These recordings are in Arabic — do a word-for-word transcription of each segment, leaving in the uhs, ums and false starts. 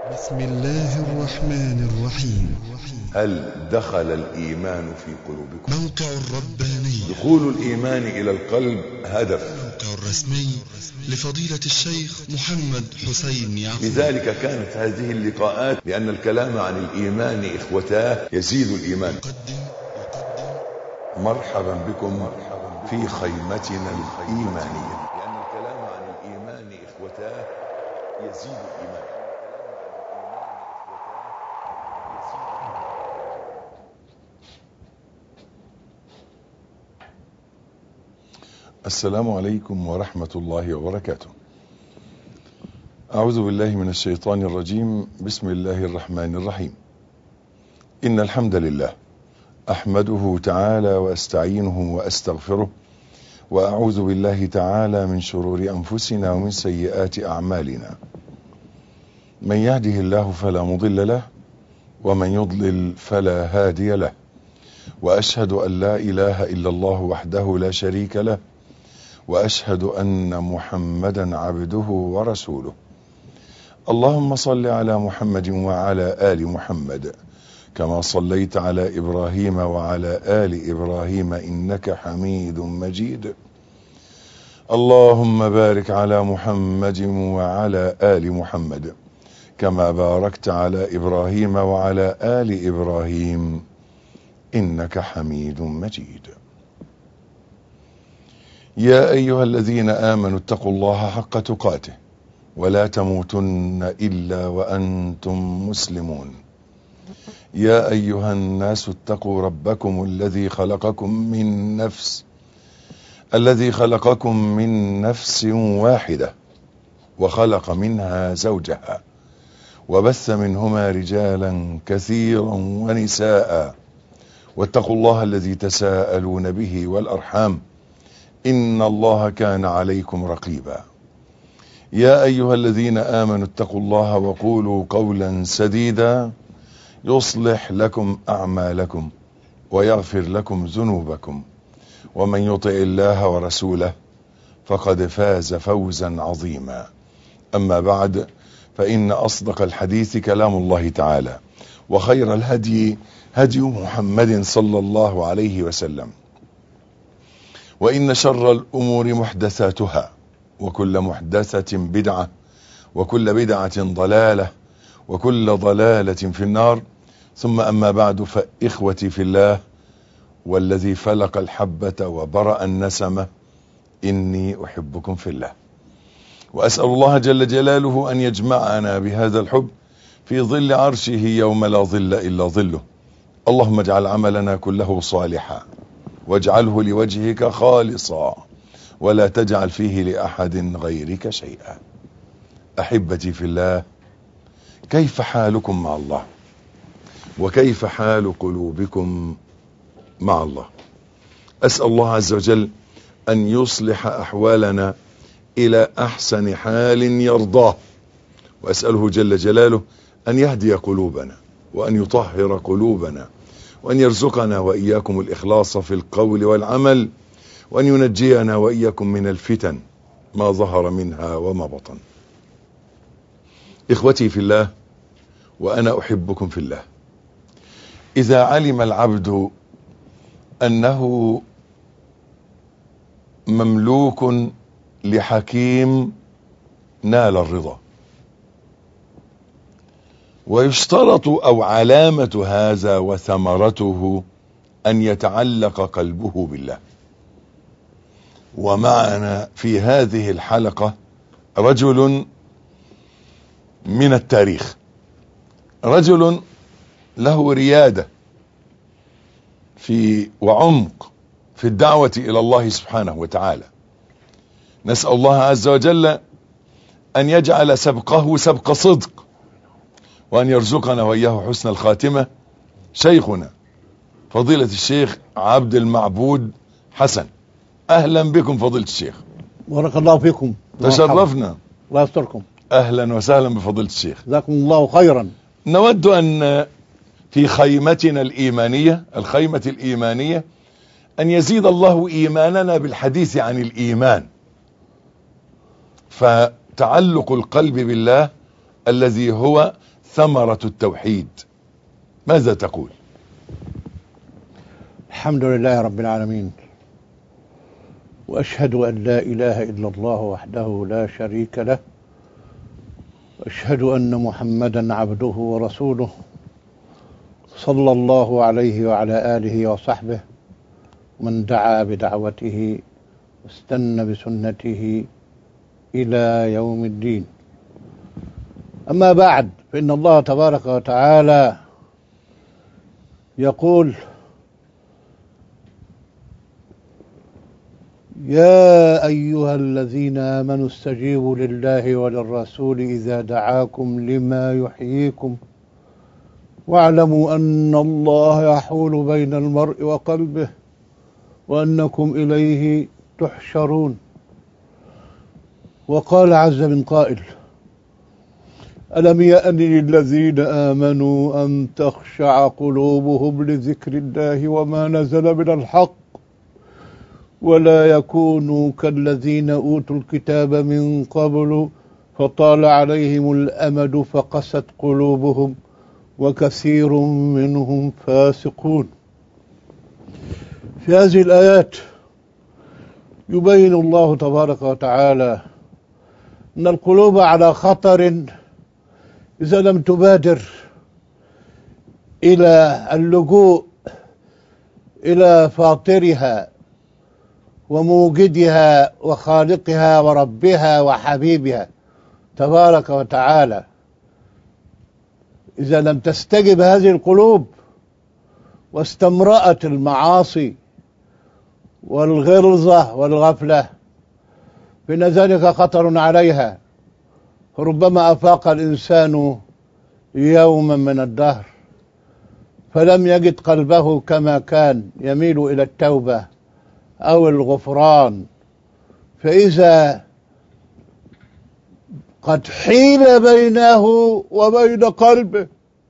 بسم الله الرحمن الرحيم. هل دخل الإيمان في قلوبكم؟ موقع الرباني. دخول الإيمان إلى القلب هدف. الموقع الرسمي لفضيلة الشيخ محمد حسين يعقوب. لذلك كانت هذه اللقاءات، لأن الكلام عن الإيمان إخوتاه يزيد الإيمان. يقدم يقدم مرحبا بكم في خيمتنا الإيمانية، لأن الكلام عن الإيمان إخوتاه يزيد الإيمان. السلام عليكم ورحمة الله وبركاته. أعوذ بالله من الشيطان الرجيم. بسم الله الرحمن الرحيم. إن الحمد لله أحمده تعالى وأستعينه وأستغفره، وأعوذ بالله تعالى من شرور أنفسنا ومن سيئات أعمالنا. من يهده الله فلا مضل له، ومن يضلل فلا هادي له، وأشهد أن لا إله إلا الله وحده لا شريك له، وأشهد أن محمدا عبده ورسوله. اللهم صل على محمد وعلى آل محمد كما صليت على إبراهيم وعلى آل إبراهيم إنك حميد مجيد. اللهم بارك على محمد وعلى آل محمد كما باركت على إبراهيم وعلى آل إبراهيم إنك حميد مجيد. يا أيها الذين آمنوا اتقوا الله حق تقاته ولا تموتن إلا وأنتم مسلمون. يا أيها الناس اتقوا ربكم الذي خلقكم من نفس الذي خلقكم من نفس واحدة، وخلق منها زوجها، وبث منهما رجالا كثيرا ونساء، واتقوا الله الذي تساءلون به والأرحام، إن الله كان عليكم رقيبا. يا أيها الذين آمنوا اتقوا الله وقولوا قولا سديدا يصلح لكم أعمالكم ويغفر لكم ذنوبكم، ومن يطع الله ورسوله فقد فاز فوزا عظيما. أما بعد، فإن أصدق الحديث كلام الله تعالى، وخير الهدي هدي محمد صلى الله عليه وسلم، وإن شر الأمور محدثاتها، وكل محدثة بدعة، وكل بدعة ضلالة، وكل ضلالة في النار. ثم أما بعد، فإخوتي في الله، والذي فلق الحبة وبرأ النسمة، إني أحبكم في الله، وأسأل الله جل جلاله أن يجمعنا بهذا الحب في ظل عرشه يوم لا ظل إلا ظله. اللهم اجعل عملنا كله صالحا، واجعله لوجهك خالصا، ولا تجعل فيه لأحد غيرك شيئا. أحبتي في الله، كيف حالكم مع الله؟ وكيف حال قلوبكم مع الله؟ أسأل الله عز وجل أن يصلح أحوالنا إلى أحسن حال يرضاه، وأسأله جل جلاله أن يهدي قلوبنا، وأن يطهر قلوبنا، وأن يرزقنا وإياكم الإخلاص في القول والعمل، وأن ينجينا وإياكم من الفتن ما ظهر منها وما بطن. إخوتي في الله، وأنا أحبكم في الله، إذا علم العبد أنه مملوك لحكيم نال الرضا. ويشترط أو علامة هذا وثمرته أن يتعلق قلبه بالله. ومعنا في هذه الحلقة رجل من التاريخ، رجل له ريادة في وعمق في الدعوة إلى الله سبحانه وتعالى. نسأل الله عز وجل أن يجعل سبقه سبق صدق، وأن يرزقنا وإياه حسن الخاتمة. شيخنا فضيلة الشيخ عبد المعبود حسن، أهلا بكم فضيلة الشيخ. بارك الله فيكم، تشرفنا. الله يستركم. أهلا وسهلا بفضيلة الشيخ، جزاكم الله خيرا. نود أن في خيمتنا الإيمانية، الخيمة الإيمانية، أن يزيد الله إيماننا بالحديث عن الإيمان. فتعلق القلب بالله الذي هو ثمرة التوحيد، ماذا تقول؟ الحمد لله رب العالمين، وأشهد أن لا إله إلا الله وحده لا شريك له، وأشهد أن محمدا عبده ورسوله صلى الله عليه وعلى آله وصحبه من دعا بدعوته واستنى بسنته إلى يوم الدين. أما بعد، فإن الله تبارك وتعالى يقول: يا أيها الذين آمنوا استجيبوا لله وللرسول إذا دعاكم لما يحييكم واعلموا أن الله يحول بين المرء وقلبه وأنكم إليه تحشرون. وقال عز من قائل: ألم يأن للذين آمنوا أن تخشع قلوبهم لذكر الله وما نزل من الحق ولا يكونوا كالذين أوتوا الكتاب من قبل فطال عليهم الأمد فقست قلوبهم وكثير منهم فاسقون. في هذه الآيات يبين الله تبارك وتعالى أن القلوب على خطر إذا لم تبادر إلى اللجوء إلى فاطرها وموجدها وخالقها وربها وحبيبها تبارك وتعالى. إذا لم تستجب هذه القلوب واستمرأت المعاصي والغلظة والغفلة فإن ذلك خطر عليها. ربما أفاق الإنسان يوما من الدهر فلم يجد قلبه كما كان يميل إلى التوبة أو الغفران، فإذا قد حيل بينه وبين قلبه،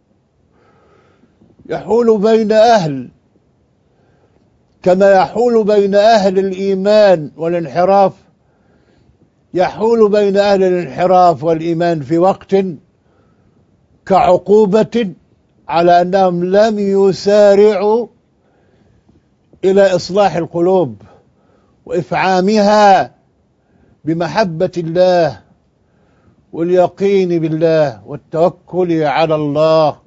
يحول بين أهل كما يحول بين أهل الإيمان والانحراف، يحول بين أهل الانحراف والإيمان في وقت كعقوبة على أنهم لم يسارعوا إلى إصلاح القلوب وإفعامها بمحبة الله واليقين بالله والتوكل على الله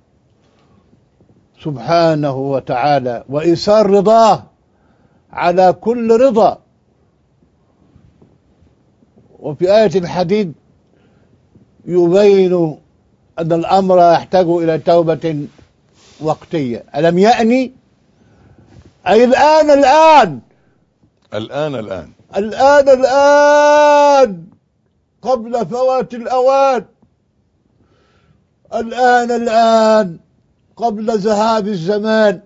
سبحانه وتعالى وإيثار رضاه على كل رضا. وفي آية الحديد يبين أن الأمر يحتاج إلى توبة وقتية. ألم يأني أي الآن الآن الآن الآن الآن الآن قبل فوات الأوان، الآن الآن قبل ذهاب الزمان،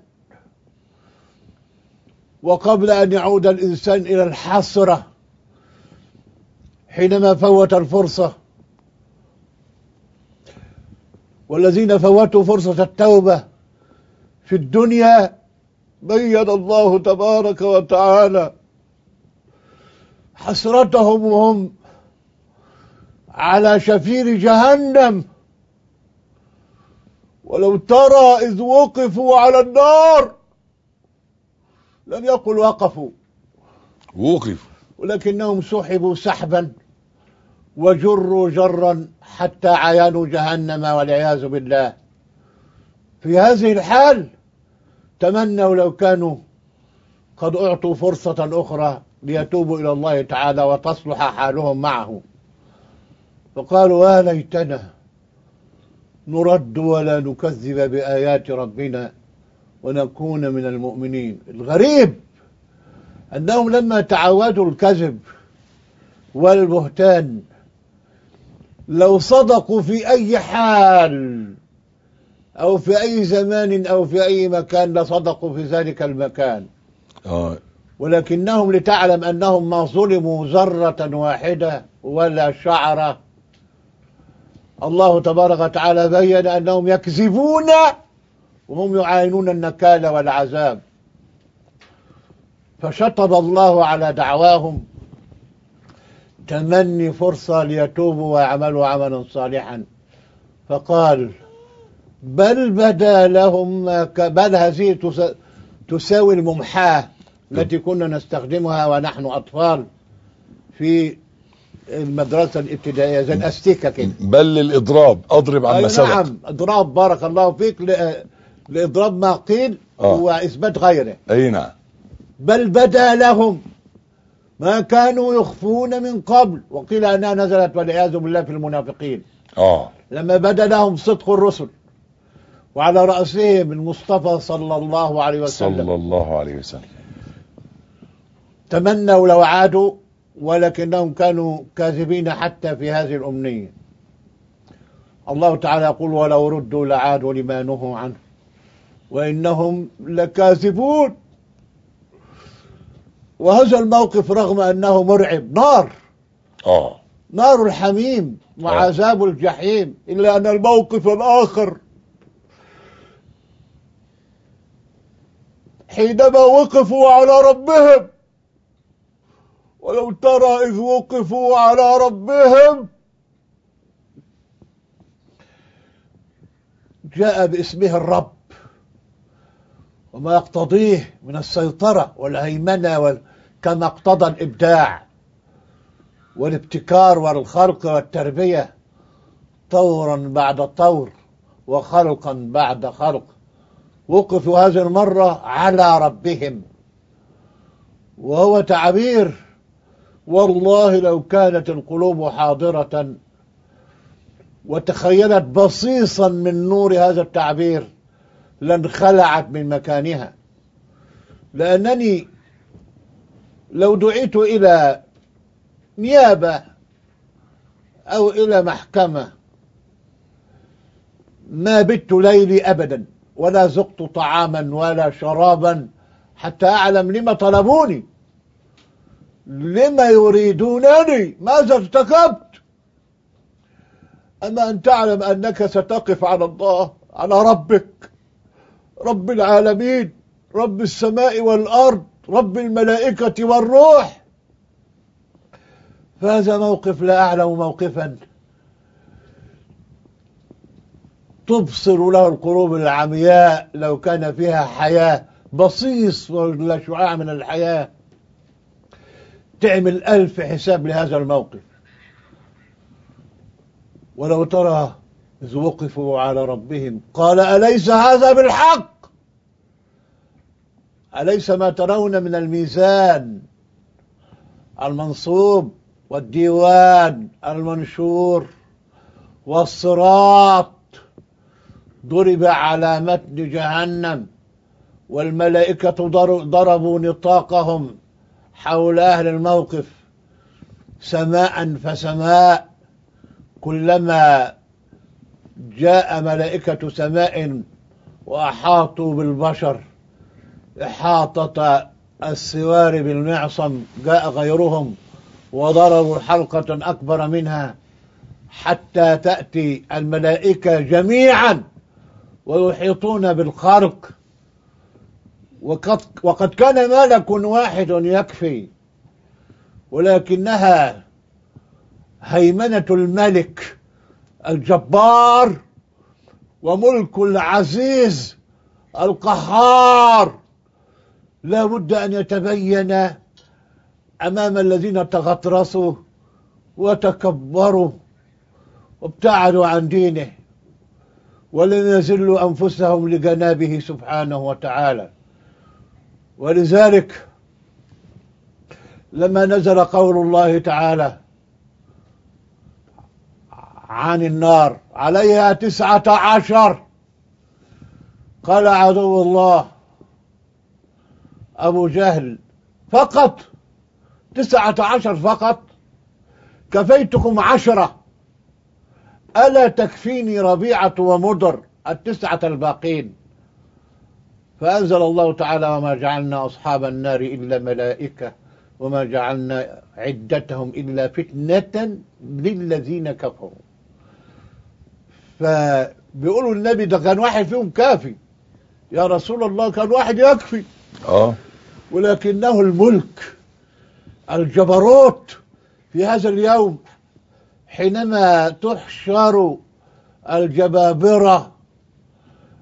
وقبل أن يعود الإنسان إلى الحسرة حينما فوت الفرصة. والذين فوتوا فرصة التوبة في الدنيا بين الله تبارك وتعالى حسرتهم وهم على شفير جهنم. ولو ترى إذ وقفوا على النار، لم يقل وقفوا وقفوا، ولكنهم سحبوا سحبا وجروا جرا حتى عيانوا جهنم والعياذ بالله. في هذه الحال تمنوا لو كانوا قد أعطوا فرصة أخرى ليتوبوا إلى الله تعالى وتصلح حالهم معه، فقالوا: يا ليتنا نرد ولا نكذب بآيات ربنا ونكون من المؤمنين. الغريب أنهم لما تعودوا الكذب والبهتان لو صدقوا في أي حال أو في أي زمان أو في أي مكان لصدقوا في ذلك المكان. آه. ولكنهم لتعلم أنهم ما ظلموا ذرة واحدة ولا شعرة، الله تبارك وتعالى بين أنهم يكذبون وهم يعاينون النكال والعذاب، فشطب الله على دعواهم تمني فرصة ليتوبوا ويعملوا عملا صالحا، فقال: بل بدا لهم ما ك- بل هذه تس- تساوي الممحاة التي كنا نستخدمها ونحن أطفال في المدرسة الابتدائية، زي الأستيكة كده. بل للإضراب، أضرب عما أي سبق. نعم، إضراب، بارك الله فيك، ل- لإضراب ما قيل آه. وإثبات غيره. أي نعم. بل بدا لهم ما كانوا يخفون من قبل، وقيل أنها نزلت والعياذ بالله في المنافقين، آه لما بدا لهم صدق الرسل وعلى رأسهم المصطفى صلى الله عليه وسلم. صلى الله عليه وسلم. تمنوا لو عادوا ولكنهم كانوا كاذبين حتى في هذه الأمنية. الله تعالى يقول ولو ردوا لعادوا لما نهوا عنه وإنهم لكاذبون. وهذا الموقف رغم أنه مرعب، نار آه نار الحميم وعذاب الجحيم، إلا أن الموقف الآخر حينما وقفوا على ربهم، ولو ترى إذ وقفوا على ربهم، جاء باسمه الرب وما يقتضيه من السيطرة والهيمنة وال... كما اقتضى الإبداع والابتكار والخلق والتربية، طورا بعد طور وخلقا بعد خلق. وقفوا هذه المرة على ربهم، وهو تعبير والله لو كانت القلوب حاضرة وتخيلت بصيصا من نور هذا التعبير لانخلعت من مكانها. لأنني لو دعيت إلى نيابة أو إلى محكمة ما بت ليلي أبدا ولا ذقت طعاما ولا شرابا حتى أعلم لما طلبوني، لما يريدونني، ماذا ارتكبت. أما أن تعلم أنك ستقف على الله، على ربك، رب العالمين، رب السماء والأرض، رب الملائكة والروح، فهذا موقف لا أعلم موقفا تبصر له القلوب العمياء لو كان فيها حياة، بصيص ولا شعاع من الحياة، تعمل ألف حساب لهذا الموقف. ولو ترى إذ وقفوا على ربهم قال أليس هذا بالحق؟ أليس ما ترون من الميزان المنصوب والديوان المنشور والصراط ضرب على متن جهنم والملائكة ضربوا نطاقهم حول أهل الموقف سماء فسماء، كلما جاء ملائكة سماء وأحاطوا بالبشر إحاطة السوار بالمعصم جاء غيرهم وضربوا حلقة أكبر منها حتى تأتي الملائكة جميعا ويحيطون بالخلق. وقد, وقد كان ملك واحد يكفي، ولكنها هيمنة الملك الجبار وملك العزيز القهار لا بد أن يتبين أمام الذين تغطرسوا وتكبروا وابتعدوا عن دينه ولم يزلوا أنفسهم لجنابه سبحانه وتعالى. ولذلك لما نزل قول الله تعالى عن النار عليها تسعة عشر، قال عدو الله أبو جهل فقط تسعة عشر فقط، كفيتكم عشرة، ألا تكفيني ربيعة ومضر التسعة الباقين؟ فأنزل الله تعالى وما جعلنا أصحاب النار إلا ملائكة وما جعلنا عدتهم إلا فتنة للذين كفروا. فبيقولوا النبي ده كان واحد فيهم كافي، يا رسول الله كان واحد يكفي. اه ولكنه الملك الجبروت في هذا اليوم حينما تحشر الجبابرة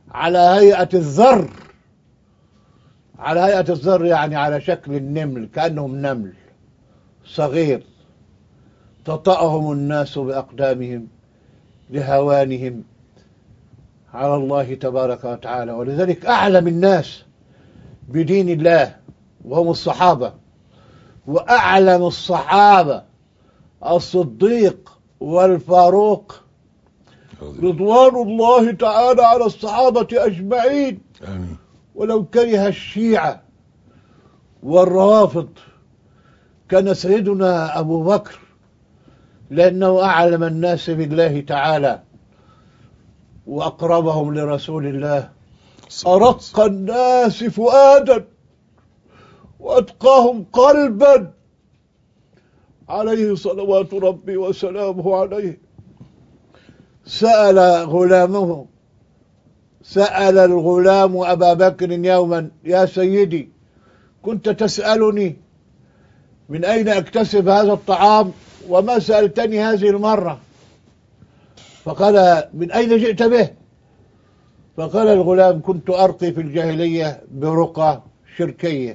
على هيئة الذر، على هيئة الذر يعني على شكل النمل، كأنهم نمل صغير تطأهم الناس بأقدامهم لهوانهم على الله تبارك وتعالى. ولذلك أعلم الناس بدين الله وهم الصحابة، وأعلم الصحابة الصديق والفاروق رضوان الله تعالى على الصحابة أجمعين. آمين. ولو كره الشيعة والروافض كان سيدنا أبو بكر، لأنه أعلم الناس بالله تعالى وأقربهم لرسول الله، أرق الناس فؤادا وأتقاهم قلبا، عليه صلوات ربي وسلامه عليه. سأل غلامه سأل الغلام أبا بكر يوما: يا سيدي، كنت تسألني من أين أكتسب هذا الطعام وما سألتني هذه المرة؟ فقال: من أين جئت به؟ فقال الغلام: كنت أرقي في الجاهلية برقى شركية،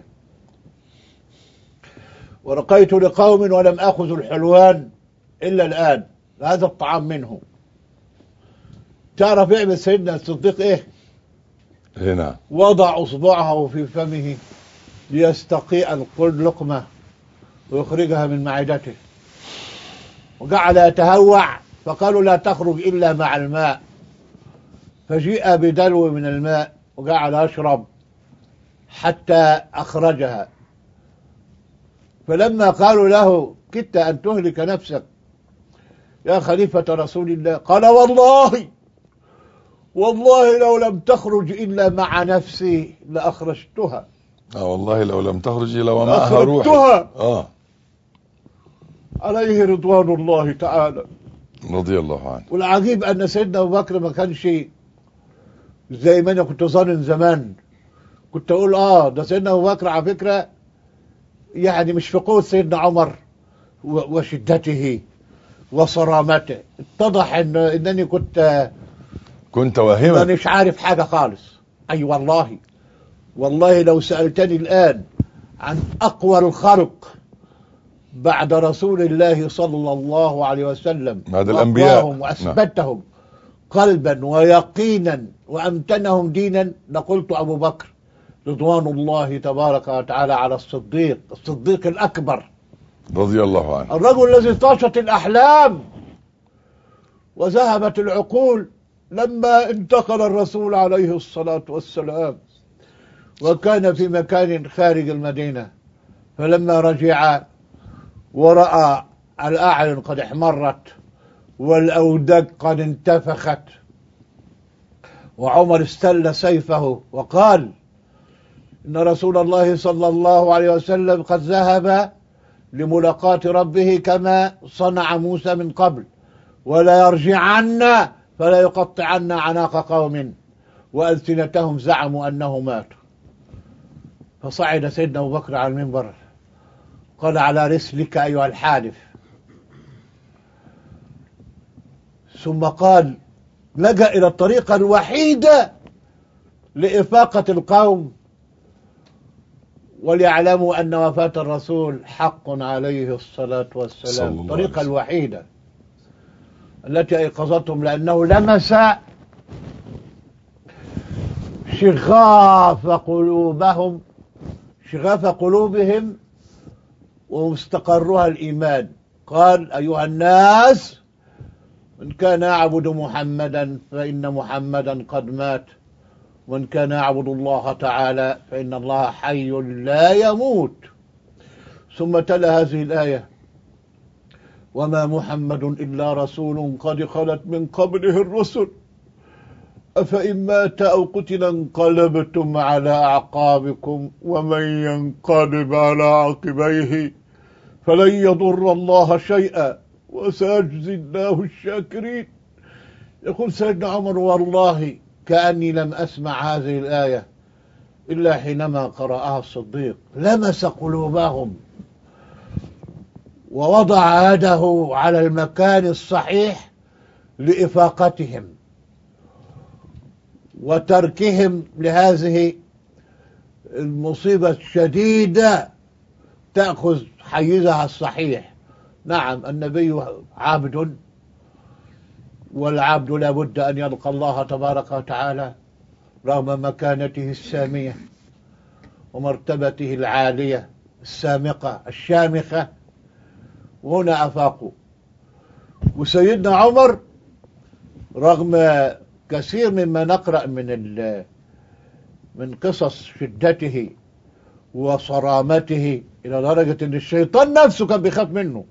ورقيت لقوم ولم أخذ الحلوان إلا الآن، هذا الطعام منه. تعرف يعمل سيدنا الصديق إيه؟ هنا وضع أصبعه في فمه ليستقيء اللقمة ويخرجها من معدته، وجعل يتهوع، فقالوا: لا تخرج إلا مع الماء. فجيء بدلو من الماء وجعل يشرب حتى أخرجها. فلما قالوا له: كدت أن تهلك نفسك يا خليفة رسول الله، قال: والله والله لو لم تخرج إلا مع نفسي لأخرجتها. اه والله لو لم تخرج إلا ومعها روحي. اه عليه رضوان الله تعالى رضي الله عنه. والعجيب أن سيدنا أبو بكر ما كانش زي ما أنا كنت ظانن زمان، كنت أقول آه ده سيدنا أبو بكر على فكرة يعني مش في قوة سيدنا عمر وشدته وصرامته. اتضح إن إنني كنت كنت واهما، مانيش عارف حاجة خالص. أي أيوة والله والله لو سألتني الآن عن أقوى الخلق بعد رسول الله صلى الله عليه وسلم بعد الأنبياء وأثبتهم قلبا ويقينا وأمتنهم دينا لقلت أبو بكر رضوان الله تبارك وتعالى على الصديق، الصديق الأكبر رضي الله عنه، الرجل الذي طاشت الأحلام وذهبت العقول لما انتقل الرسول عليه الصلاة والسلام، وكان في مكان خارج المدينة. فلما رجع ورأى الأعين قد احمرت والأوداج قد انتفخت، وعمر استل سيفه وقال: إن رسول الله صلى الله عليه وسلم قد ذهب لملاقاة ربه كما صنع موسى من قبل، ولا يرجعن فلا يقطعن عناق قوم وألسنتهم زعموا أنه مات. فصعد سيدنا أبو بكر على المنبر قال: على رسلك أيها الحالف. ثم قال: لجأ إلى الطريقة الوحيدة لإفاقة القوم وليعلموا أن وفاة الرسول حق عليه الصلاة والسلام، الطريقة الوحيدة التي أيقظتهم، لأنه لمس شغاف قلوبهم شغاف قلوبهم ومستقرها الإيمان. قال: أيها الناس، من كان يعبد محمدا فإن محمدا قد مات، ومن كان يعبد الله تعالى فإن الله حي لا يموت. ثم تلا هذه الآية: وما محمد إلا رسول قد خلت من قبله الرسل أفإن مات أو قتل انقلبتم على أعقابكم ومن ينقلب على عقبيه فلن يضر الله شيئا وسيجزي الله الشاكرين. يقول سيدنا عمر: والله كأني لم أسمع هذه الآية إلا حينما قرأها الصديق، لمس قلوبهم ووضع يده على المكان الصحيح لإفاقتهم. وتركهم لهذه المصيبة الشديدة تأخذ حيزها الصحيح. نعم النبي عبد، والعبد لا بد أن يلقى الله تبارك وتعالى رغم مكانته السامية ومرتبته العالية السامقة الشامخة، وهنا أفاقوا. وسيدنا عمر رغم كثير مما نقرأ من من قصص شدته وصرامته إلى درجة أن الشيطان نفسه كان بيخاف منه،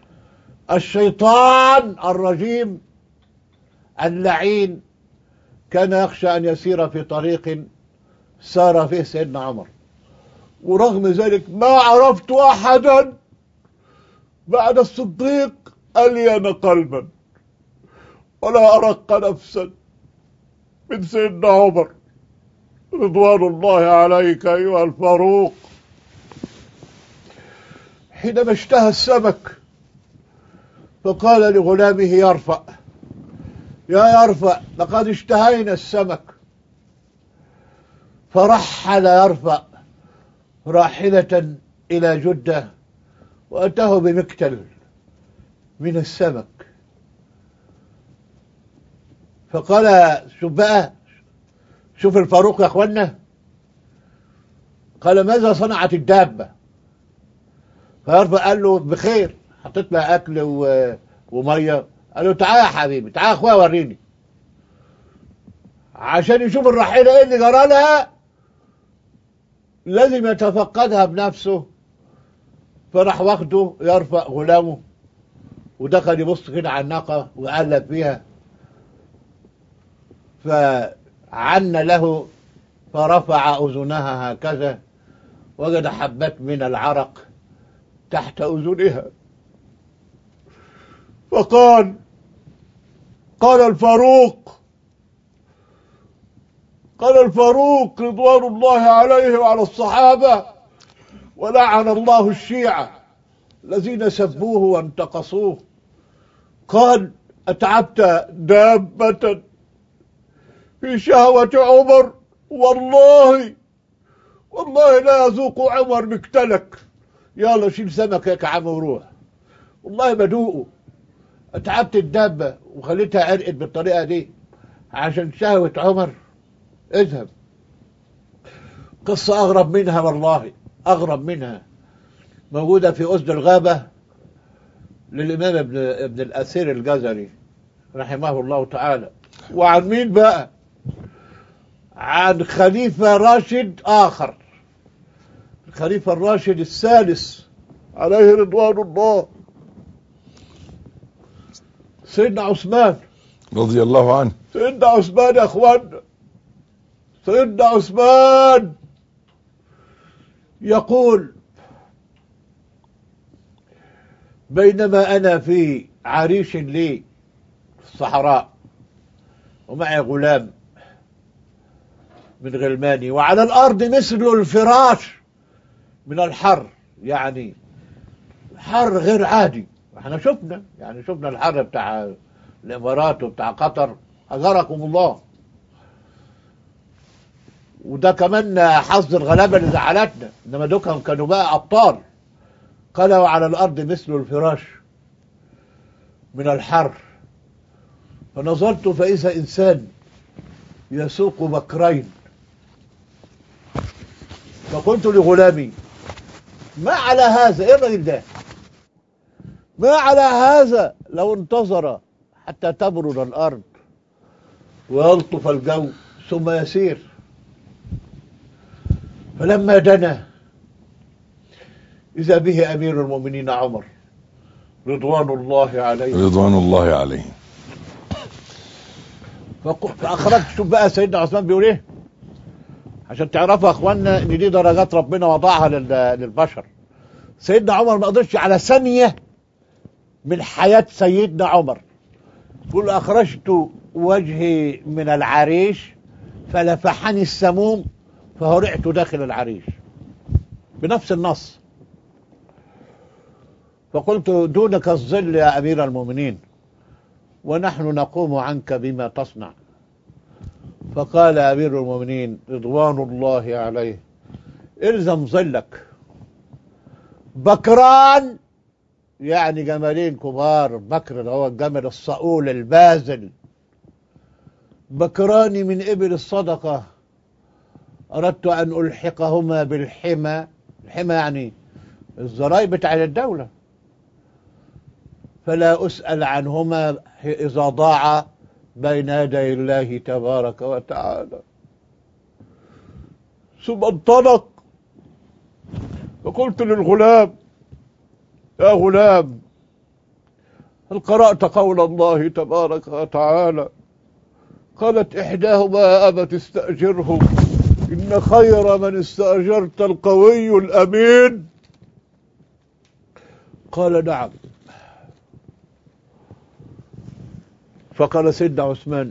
الشيطان الرجيم اللعين كان يخشى أن يسير في طريق سار فيه سيدنا عمر. ورغم ذلك ما عرفت أحدا بعد الصديق ألين قلبا ولا أرق نفسا من سيدنا عمر رضوان الله عليك أيها الفاروق. حينما اشتهى السمك فقال لغلامه يرفع، يا يرفع لقد اشتهينا السمك، فرحل يرفع راحلة إلى جدة وأتاه بمكتل من السمك. فقال شوف بقى، شوف الفاروق يا اخوانا، قال ماذا صنعت الدابة؟ فيرفع قال له بخير، حطيت لها أكل ومية. قال له تعال يا حبيبي، تعال يا أخويا وريني، عشان يشوف الرحيلة إيه اللي جرى لها لازم يتفقدها بنفسه. فراح واخده يرفع غلامه ودخل يبص كده على الناقة وقلب فيها، فعن له فرفع أذنها هكذا وجد حبات من العرق تحت أذنها. فقال قال الفاروق قال الفاروق رضوان الله عليه وعلى الصحابة، ولعن الله الشيعة الذين سبوه وانتقصوه، قال أتعبت دابة في شهوة عمر؟ والله والله لا يذوق عمر مكتلك. يلا شيل سمكك يا عم وروح، والله بدوقه. اتعبت الدابة وخليتها عرقت بالطريقة دي عشان شهوة عمر؟ اذهب. قصة أغرب منها، والله أغرب منها، موجودة في أسد الغابة للإمام ابن, ابن الأثير الجزري رحمه الله تعالى. وعن مين بقى؟ عن خليفة راشد آخر، الخليفة الراشد الثالث عليه رضوان الله، سيدنا عثمان رضي الله عنه. سيدنا عثمان يا اخوانا، سيدنا عثمان يقول بينما أنا في عريش لي في الصحراء ومعي غلام من غلماني، وعلى الأرض مثل الفراش من الحر، يعني حر غير عادي. احنا شفنا يعني شفنا الحر بتاع الإمارات وبتاع قطر، أجركم الله، وده كمان حظ الغلابة اللي زعلتنا، إنما دوكهم كانوا بقى أبطال. قال وعلى الأرض مثل الفراش من الحر، فنظرت فإذا إنسان يسوق بكرين، فقلت لغلامي ما على هذا؟ ايه الراجل ده؟ ما على هذا لو انتظر حتى تبرد الأرض ويلطف الجو ثم يسير. فلما دنا إذا به أمير المؤمنين عمر رضوان الله عليه رضوان الله عليه. فأخرجت. شوف بقى سيدنا عثمان بيقول ايه عشان تعرفوا يا اخوانا ان دي درجات ربنا وضعها للبشر. سيدنا عمر ما قدرش على ثانية من حياة سيدنا عمر. يقول أخرجت وجهي من العريش فلفحني السموم فهرعت داخل العريش، بنفس النص. فقلت دونك الظل يا أمير المؤمنين ونحن نقوم عنك بما تصنع. فقال أمير المؤمنين رضوان الله عليه: الزم ظلك. بكران يعني جمالين كبار، بكر اللي هو الجمل الصقول البازل، بكران من إبل الصدقة أردت أن ألحقهما بالحمى. الحمى يعني الزرايب بتاع الدولة، فلا أسأل عنهما إذا ضاع بين يدي الله تبارك وتعالى. ثم انطلق، فقلت للغلام: يا غلام، هل قرأت قول الله تبارك وتعالى؟ قالت إحداهما: يا أبت استأجره إن خير من استأجرت القوي الأمين. قال: نعم. فقال سيدنا عثمان: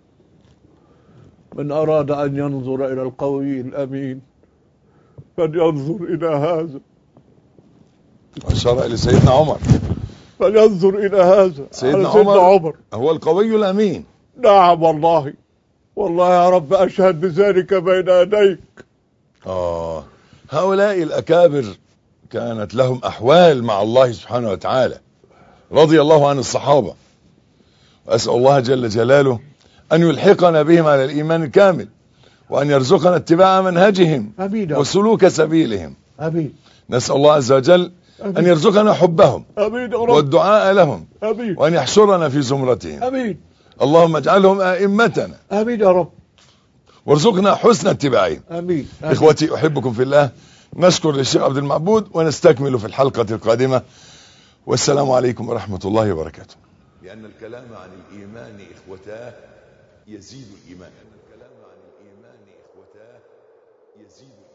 من أراد أن ينظر إلى القوي الأمين فلينظر إلى هذا. وأشار إلى سيدنا عمر. فلينظر إلى هذا. سيدنا, سيدنا عمر, عمر هو القوي الأمين. نعم والله، والله يا رب أشهد بذلك بين يديك. آه هؤلاء الأكابر كانت لهم أحوال مع الله سبحانه وتعالى، رضي الله عن الصحابة، وأسأل الله جل جلاله أن يلحقنا بهم على الإيمان الكامل، وأن يرزقنا اتباع منهجهم أمين وسلوك سبيلهم. أمين. نسأل الله عز وجل أمين. أن يرزقنا حبهم أمين والدعاء لهم. أمين. وأن يحشرنا في زمرتهم. أمين. اللهم اجعلهم أئمتنا. أمين يا رب. وارزقنا حسن اتباعهم. أمين. إخوتي أحبكم في الله، نشكر للشيخ عبد المعبود ونستكمل في الحلقة القادمة، والسلام عليكم ورحمة الله وبركاته. لأن الكلام عن الإيمان إخوتاه يزيد الإيمان. الكلام عن الإيمان إخوتاه يزيد